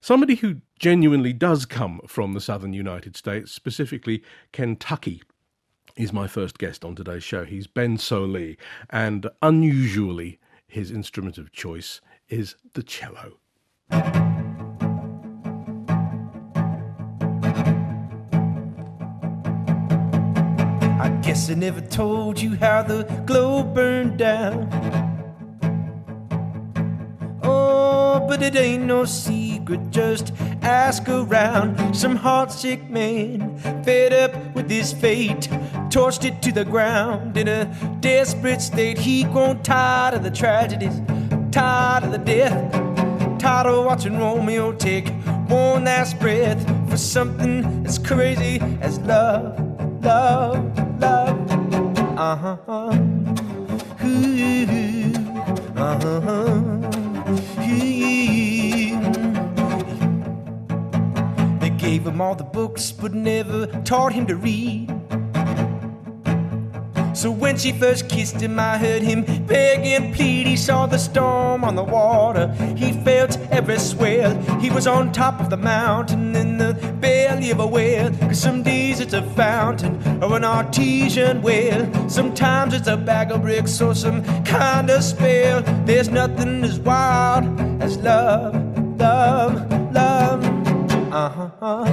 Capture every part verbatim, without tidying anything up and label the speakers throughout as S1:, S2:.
S1: Somebody who genuinely does come from the southern United States, specifically Kentucky, is my first guest on today's show. He's Ben Sollee, and unusually, his instrument of choice is the cello.
S2: I guess I never told you how the globe burned down. Oh, but it ain't no secret, just ask around. Some heartsick man, fed up with his fate, torched it to the ground. In a desperate state, he grown tired of the tragedies, tired of the death, tired of watching Romeo take one last breath for something as crazy as love, love, love. Uh-huh. Ooh, uh-huh. They gave him all the books but never taught him to read. So when she first kissed him, I heard him beg and plead. He saw the storm on the water, he felt every swell. He was on top of the mountain in the belly of a whale. Cause some days it's a fountain or an artesian well. Sometimes it's a bag of bricks or some kind of spell. There's nothing as wild as love, love, love. Uh-huh.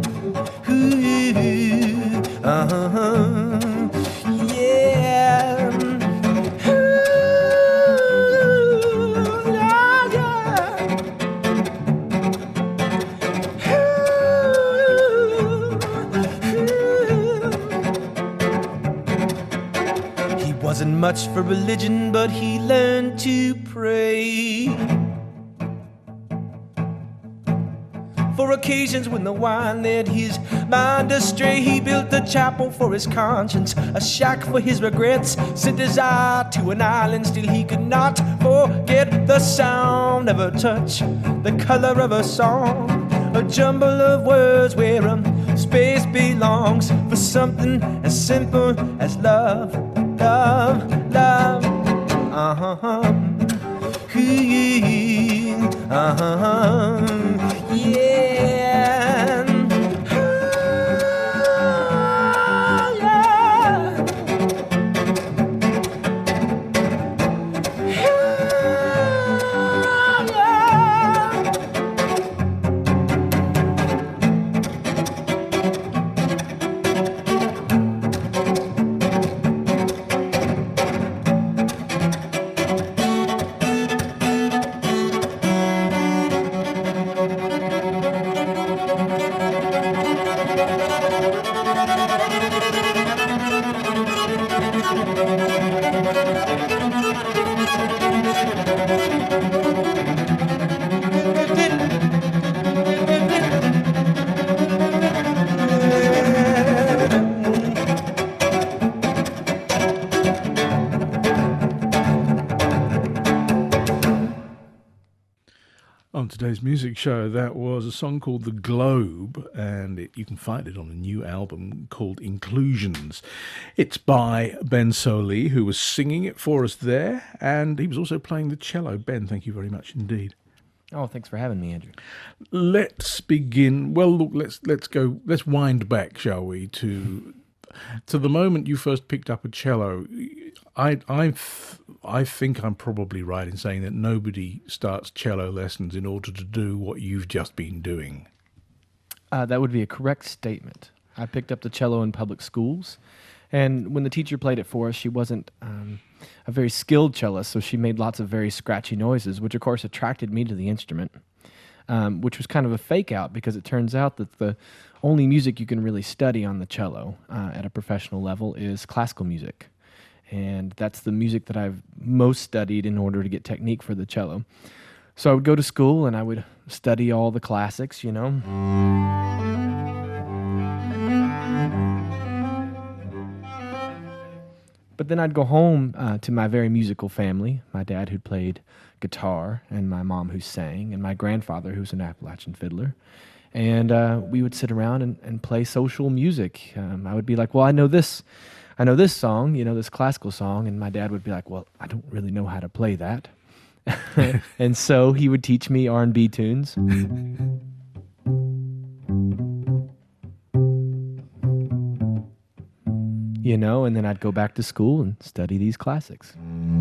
S2: Ooh, uh-huh. Yeah. Ooh, yeah, yeah. Ooh, ooh. He wasn't much for religion, but he learned to pray. For occasions when the wine led his mind astray, he built a chapel for his conscience, a shack for his regrets, sent his eye to an island. Still he could not forget the sound of a touch, the color of a song, a jumble of words where a space belongs for something as simple as love, love, love. Uh-huh. Uh-huh. Yeah. Ooh, yeah. Ooh, yeah.
S1: On today's music show, that was a song called The Globe, and it, you can find it on a new album called Inclusions. It's by Ben Sollee, who was singing it for us there, and he was also playing the cello. Ben, thank you very much indeed.
S3: Oh, thanks for having me, Andrew.
S1: Let's begin. Well, look, let's let's go. Let's wind back, shall we, to to the moment you first picked up a cello. I I I think I'm probably right in saying that nobody starts cello lessons in order to do what you've just been doing.
S3: Uh, that would be a correct statement. I picked up the cello in public schools, and when the teacher played it for us, she wasn't um, a very skilled cellist, so she made lots of very scratchy noises, which of course attracted me to the instrument, um, which was kind of a fake out because it turns out that the only music you can really study on the cello uh, at a professional level is classical music. And that's the music that I've most studied in order to get technique for the cello. So I would go to school and I would study all the classics, you know. But then I'd go home uh, to my very musical family, my dad who played guitar, and my mom who sang, and my grandfather who's an Appalachian fiddler. And uh, we would sit around and, and play social music. Um, I would be like, well, I know this, I know this song, you know, this classical song, and my dad would be like, well, I don't really know how to play that. And so he would teach me R and B tunes. You know, and then I'd go back to school and study these classics.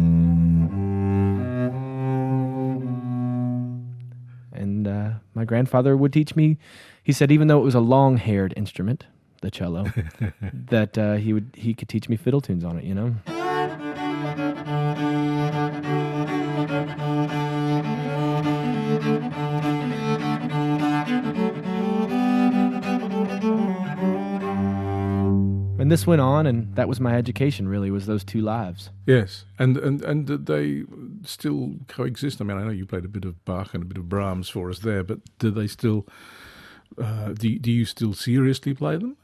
S3: And uh, my grandfather would teach me, he said even though it was a long-haired instrument, the cello, that uh, he would he could teach me fiddle tunes on it, you know? And this went on, and that was my education, really, was those two lives.
S1: Yes, and, and, and did they still coexist? I mean, I know you played a bit of Bach and a bit of Brahms for us there, but do they still, uh, do, do you still seriously play them?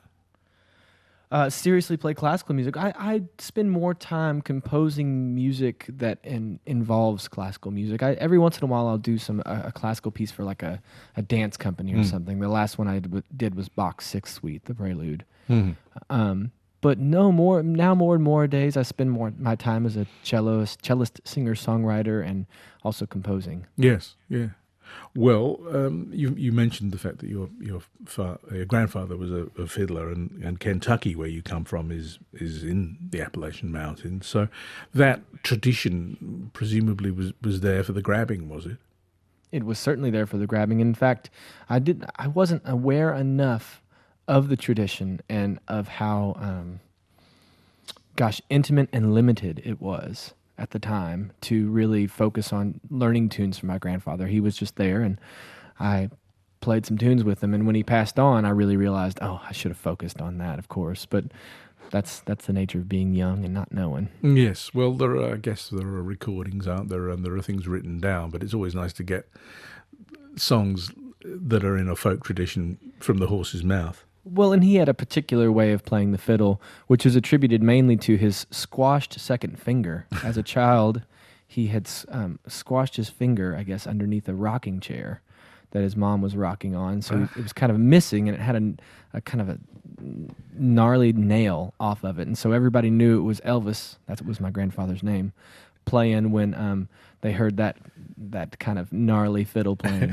S3: Uh, seriously play classical music. I, I spend more time composing music that in, involves classical music. I, every once in a while I'll do some a, a classical piece for like a, a dance company or mm. something. The last one I did was Bach's Sixth Suite, the Prelude. Mm. Um, but no more now more and more days I spend more my time as a celloist, cellist, singer, songwriter, and also composing.
S1: Yes, yeah. Well, um, you you mentioned the fact that your your fa- your grandfather was a, a fiddler, and, and Kentucky, where you come from, is is in the Appalachian Mountains. So that tradition presumably was, was there for the grabbing, was it?
S3: It was certainly there for the grabbing. In fact, I did I wasn't aware enough of the tradition and of how, um, gosh, intimate and limited it was at the time to really focus on learning tunes from my grandfather. He was just there, and I played some tunes with him. And when he passed on, I really realized, oh, I should have focused on that, of course. But that's that's the nature of being young and not knowing.
S1: Yes, well, there are, I guess there are recordings, aren't there, and there are things written down. But it's always nice to get songs that are in a folk tradition from the horse's mouth.
S3: Well, and he had a particular way of playing the fiddle, which is attributed mainly to his squashed second finger. As a child, he had um, squashed his finger, I guess, underneath a rocking chair that his mom was rocking on. So it was kind of missing, and it had a, a kind of a gnarly nail off of it. And so everybody knew it was Elvis, that was my grandfather's name, playing when um, they heard that that kind of gnarly fiddle playing.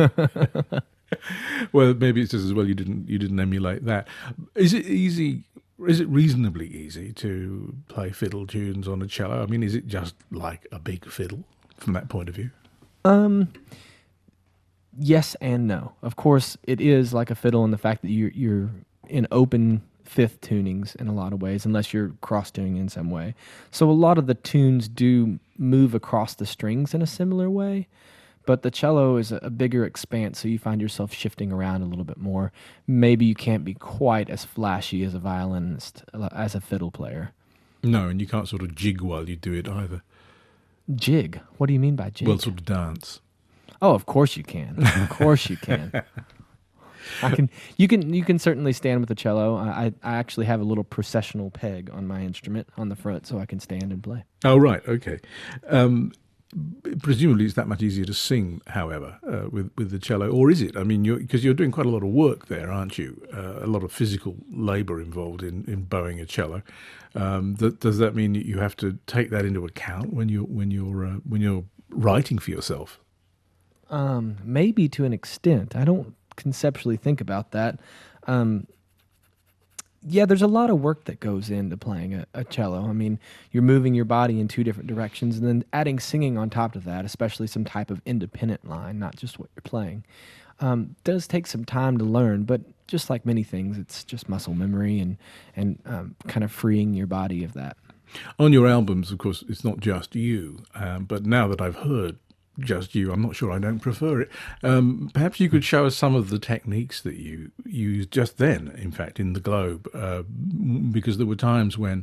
S1: Well, maybe it's just as well you didn't you didn't emulate that. Is it easy? Is it reasonably easy to play fiddle tunes on a cello? I mean, is it just like a big fiddle from that point of view?
S3: Um, yes and no. Of course, it is like a fiddle in the fact that you're you're in open fifth tunings in a lot of ways, unless you're cross tuning in some way. So a lot of the tunes do move across the strings in a similar way. But the cello is a bigger expanse, so you find yourself shifting around a little bit more. Maybe you can't be quite as flashy as a violinist, as a fiddle player.
S1: No, and you can't sort of jig while you do it either.
S3: Jig? What do you mean by jig?
S1: Well, sort of dance.
S3: Oh, of course you can. Of course you can. I can. You can. You can certainly stand with the cello. I, I actually have a little processional peg on my instrument on the front, so I can stand and play.
S1: Oh, right. Okay. Um, Presumably it's that much easier to sing, however, uh, with, with the cello. Or is it? I mean, because you're, you're doing quite a lot of work there, aren't you? Uh, a lot of physical labour involved in, in bowing a cello. Um, th- does that mean that you have to take that into account when you're, when you're, uh, when you're writing for yourself?
S3: Um, maybe to an extent. I don't conceptually think about that. Um Yeah, there's a lot of work that goes into playing a, a cello. I mean, you're moving your body in two different directions, and then adding singing on top of that, especially some type of independent line, not just what you're playing, um, does take some time to learn. But just like many things, it's just muscle memory and, and um, kind of freeing your body of that.
S1: On your albums, of course, it's not just you, um, but now that I've heard just you, I'm not sure I don't prefer it. Um, perhaps you could show us some of the techniques that you used just then, in fact, in the Globe, uh, because there were times when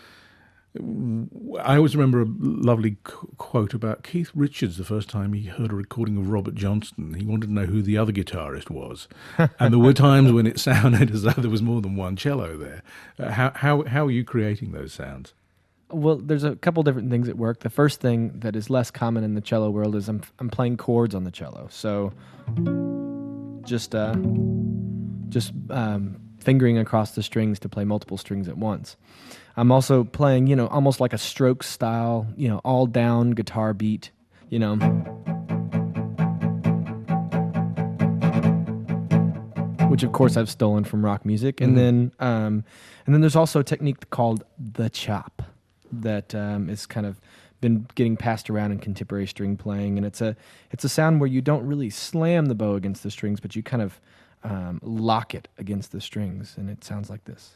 S1: I always remember a lovely qu- quote about Keith Richards the first time he heard a recording of Robert Johnston. He wanted to know who the other guitarist was. And there were times when it sounded as though there was more than one cello there. Uh, how, how, how are you creating those sounds?
S3: Well, there's a couple different things at work. The first thing that is less common in the cello world is I'm I'm playing chords on the cello. So just uh, just um, fingering across the strings to play multiple strings at once. I'm also playing, you know, almost like a stroke style, you know, all down guitar beat, you know. Which of course I've stolen from rock music. And mm. then um, and then there's also a technique called the chop that um, is kind of been getting passed around in contemporary string playing, and it's a it's a sound where you don't really slam the bow against the strings, but you kind of um, lock it against the strings, and it sounds like this.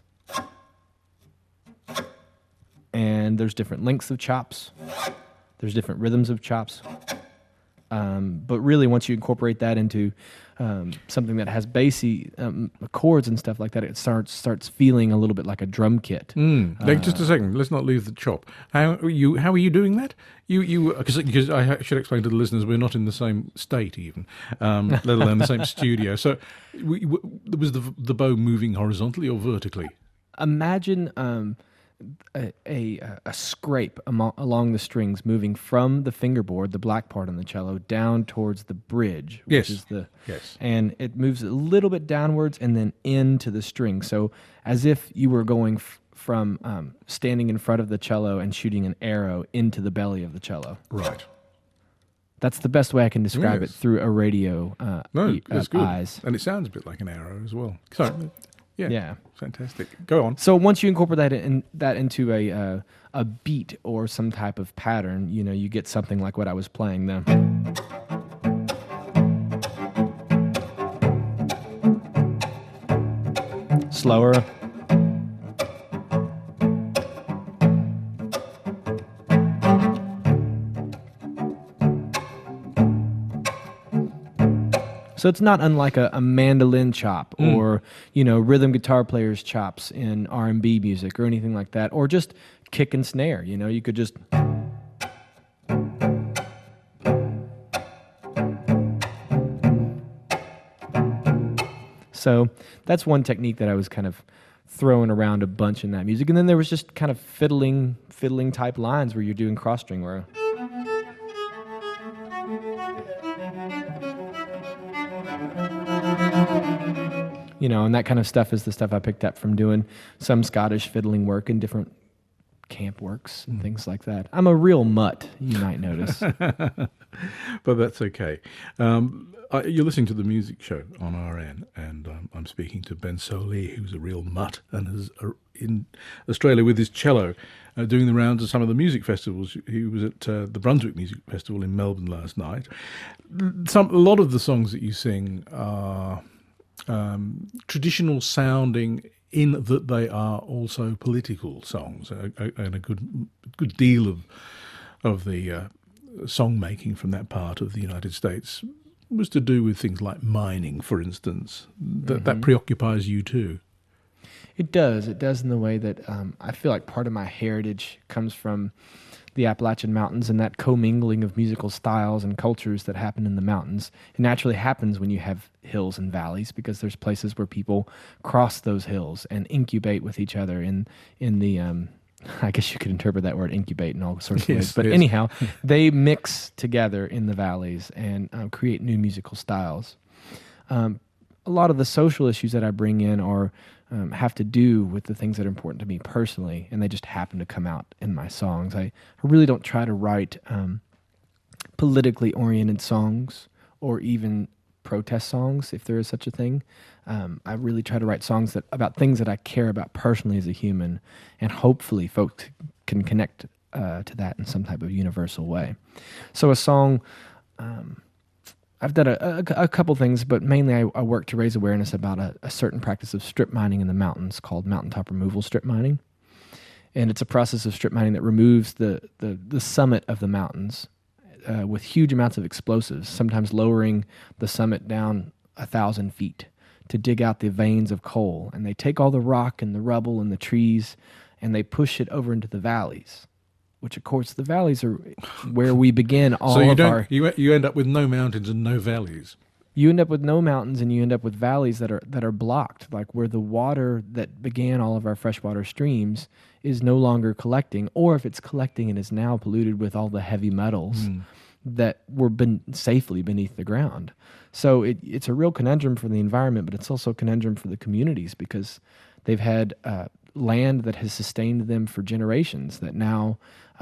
S3: And there's different lengths of chops. There's different rhythms of chops. Um, but really, once you incorporate that into um, something that has bassy um, chords and stuff like that, it starts starts feeling a little bit like a drum kit.
S1: Mm. Uh, just a second. Let's not leave the chop. How are you? How are you doing that? You you because I should explain to the listeners we're not in the same state even, um, let alone the same studio. So, we, we, was the the bow moving horizontally or vertically?
S3: Imagine. Um, A, a a scrape amo- along the strings, moving from the fingerboard, the black part on the cello, down towards the bridge, which
S1: yes.
S3: is the
S1: yes,
S3: and it moves a little bit downwards and then into the string. So as if you were going f- from um, standing in front of the cello and shooting an arrow into the belly of the cello.
S1: Right.
S3: That's the best way I can describe
S1: yes.
S3: it through a radio uh,
S1: no,
S3: e-
S1: that's
S3: uh,
S1: good.
S3: eyes.
S1: And it sounds a bit like an arrow as well. Sorry. Yeah,
S3: yeah,
S1: fantastic. Go on.
S3: So once you incorporate that in, that into a uh, a beat or some type of pattern, you know, you get something like what I was playing there. Slower. So it's not unlike a, a mandolin chop mm. or, you know, rhythm guitar players' chops in R and B music or anything like that, or just kick and snare. You know, you could just. So that's one technique that I was kind of throwing around a bunch in that music. And then there was just kind of fiddling, fiddling type lines where you're doing cross string where. You know, and that kind of stuff is the stuff I picked up from doing some Scottish fiddling work and different camp works and mm. things like that. I'm a real mutt, you might notice.
S1: But that's okay. Um, I, you're listening to the music show on R N, and um, I'm speaking to Ben Sollee, who's a real mutt and is uh, in Australia with his cello, uh, doing the rounds of some of the music festivals. He was at uh, the Brunswick Music Festival in Melbourne last night. Some, a lot of the songs that you sing are um, traditional sounding in that they are also political songs, uh, and a good good deal of of the uh, song making from that part of the United States was to do with things like mining, for instance. That mm-hmm. that preoccupies you too.
S3: It does. It does in the way that um, I feel like part of my heritage comes from the Appalachian Mountains and that commingling of musical styles and cultures that happen in the mountains. It naturally happens when you have hills and valleys because there's places where people cross those hills and incubate with each other in in the um, I guess you could interpret that word incubate in all sorts of
S1: yes,
S3: ways. But
S1: yes.
S3: anyhow, they mix together in the valleys and uh, create new musical styles. Um, a lot of the social issues that I bring in are um, have to do with the things that are important to me personally, and they just happen to come out in my songs. I, I really don't try to write um, politically oriented songs or even protest songs, if there is such a thing. Um, I really try to write songs that about things that I care about personally as a human, and hopefully folks can connect uh, to that in some type of universal way. So a song, um, I've done a, a, a couple things, but mainly I, I work to raise awareness about a, a certain practice of strip mining in the mountains called mountaintop removal strip mining. And it's a process of strip mining that removes the, the, the summit of the mountains uh, with huge amounts of explosives, sometimes lowering the summit down a thousand feet to dig out the veins of coal. And they take all the rock and the rubble and the trees and they push it over into the valleys, which of course the valleys are where we begin all
S1: so you
S3: of
S1: don't,
S3: our...
S1: you you end up with no mountains and no valleys.
S3: You end up with no mountains and you end up with valleys that are that are blocked, like where the water that began all of our freshwater streams is no longer collecting, or if it's collecting and is now polluted with all the heavy metals mm. that were been safely beneath the ground. So it, it's a real conundrum for the environment, but it's also a conundrum for the communities because they've had uh, land that has sustained them for generations that now um,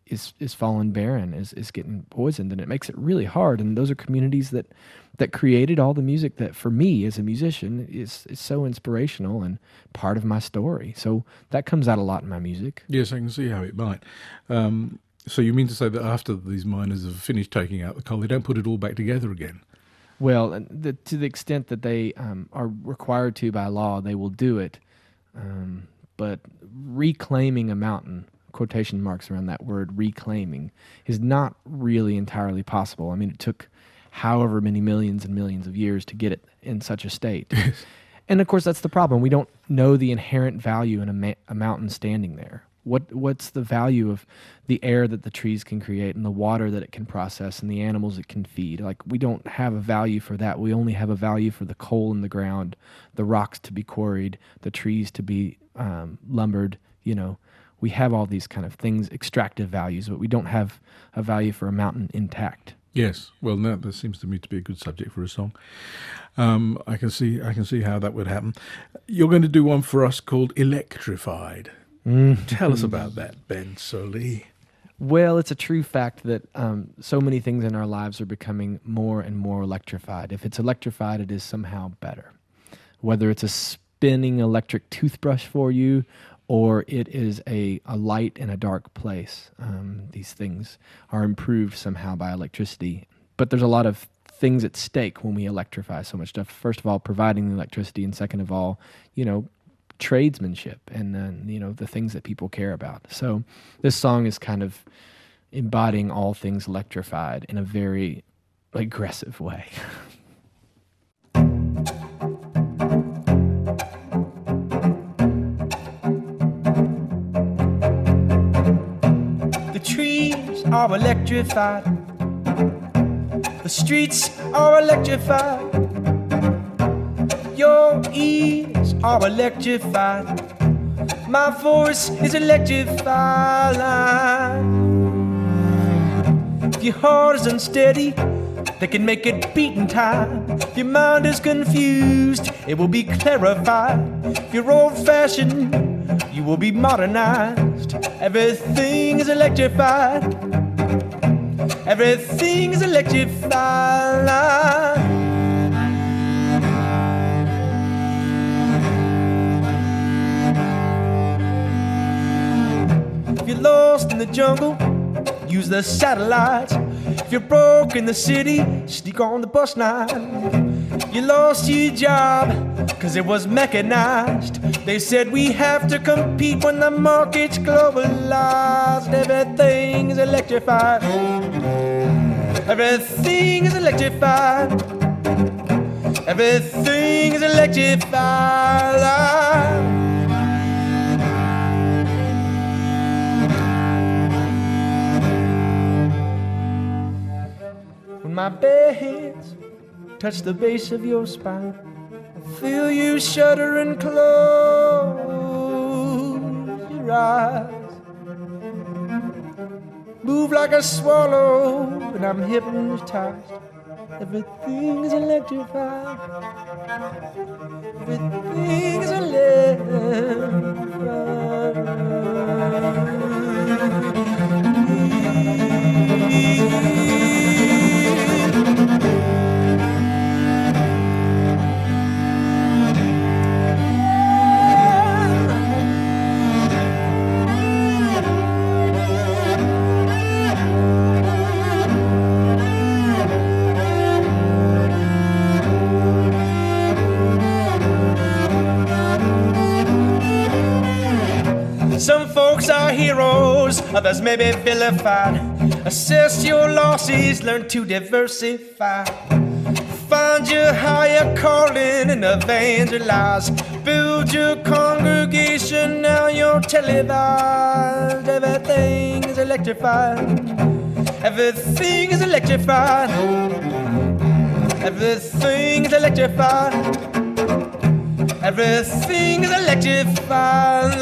S3: is is fallen barren, is is getting poisoned, and it makes it really hard. And those are communities that that created all the music that, for me as a musician, is is so inspirational and part of my story. So that comes out a lot in my music.
S1: Yes, I can see how it might. Um, so you mean to say that after these miners have finished taking out the coal, they don't put it all back together again?
S3: Well, and the, to the extent that they um, are required to by law, they will do it. Um, but reclaiming a mountain, quotation marks around that word reclaiming, is not really entirely possible. I mean, it took however many millions and millions of years to get it in such a state. And of course, that's the problem. We don't know the inherent value in a, ma- a mountain standing there. What What's the value of the air that the trees can create and the water that it can process and the animals it can feed? Like, we don't have a value for that. We only have a value for the coal in the ground, the rocks to be quarried, the trees to be um, lumbered. You know, we have all these kind of things, extractive values, but we don't have a value for a mountain intact.
S1: Yes, well, no, that seems to me to be a good subject for a song. Um, I can see, I can see how that would happen. You're going to do one for us called "Electrified." Mm. Tell us about that, Ben Sollee.
S3: Well, it's a true fact that um, so many things in our lives are becoming more and more electrified. If it's electrified, it is somehow better. Whether it's a spinning electric toothbrush for you, or it is a, a light in a dark place, um, these things are improved somehow by electricity. But there's a lot of things at stake when we electrify so much stuff. First of all, providing the electricity, and second of all, you know, tradesmanship and then, you know, the things that people care about. So this song is kind of embodying all things electrified in a very aggressive way.
S2: The trees are electrified. The streets are electrified. Your ears are electrified. My voice is electrified. If your heart is unsteady, they can make it beat in time. If your mind is confused, it will be clarified. If you're old-fashioned, you will be modernized. Everything is electrified. Everything is electrified. If you're lost in the jungle, use the satellites. If you're broke in the city, sneak on the bus line. You lost your job, cause it was mechanized. They said we have to compete when the market's globalized. Everything is electrified. Everything is electrified. Everything is electrified. When my bare hands touch the base of your spine, I feel you shudder and close your eyes. Move like a swallow and I'm hypnotized. Everything is electrified. Everything is electrified. Some folks are heroes, others may be vilified. Assess your losses, learn to diversify. Find your higher calling and evangelize. Build your congregation, now you're televised. Everything is electrified. Everything is electrified. Everything is electrified. Everything is electrified.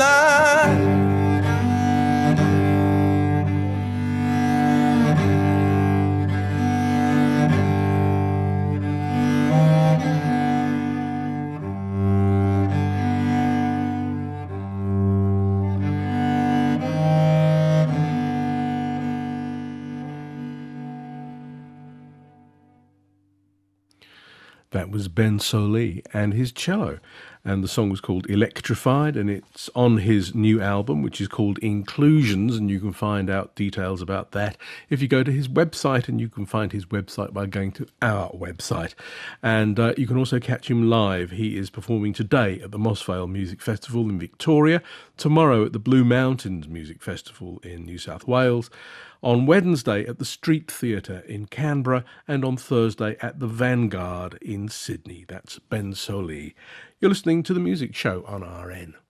S4: that was Ben Sollee and his cello. And the song was called Electrified, and it's on his new album, which is called Inclusions, and you can find out details about that if you go to his website, and you can find his website by going to our website. And uh, you can also catch him live. He is performing today at the Mossvale Music Festival in Victoria, tomorrow at the Blue Mountains Music Festival in New South Wales, on Wednesday at the Street Theatre in Canberra, and on Thursday at the Vanguard in Sydney. That's Ben Sollee. You're listening to The Music Show on R N.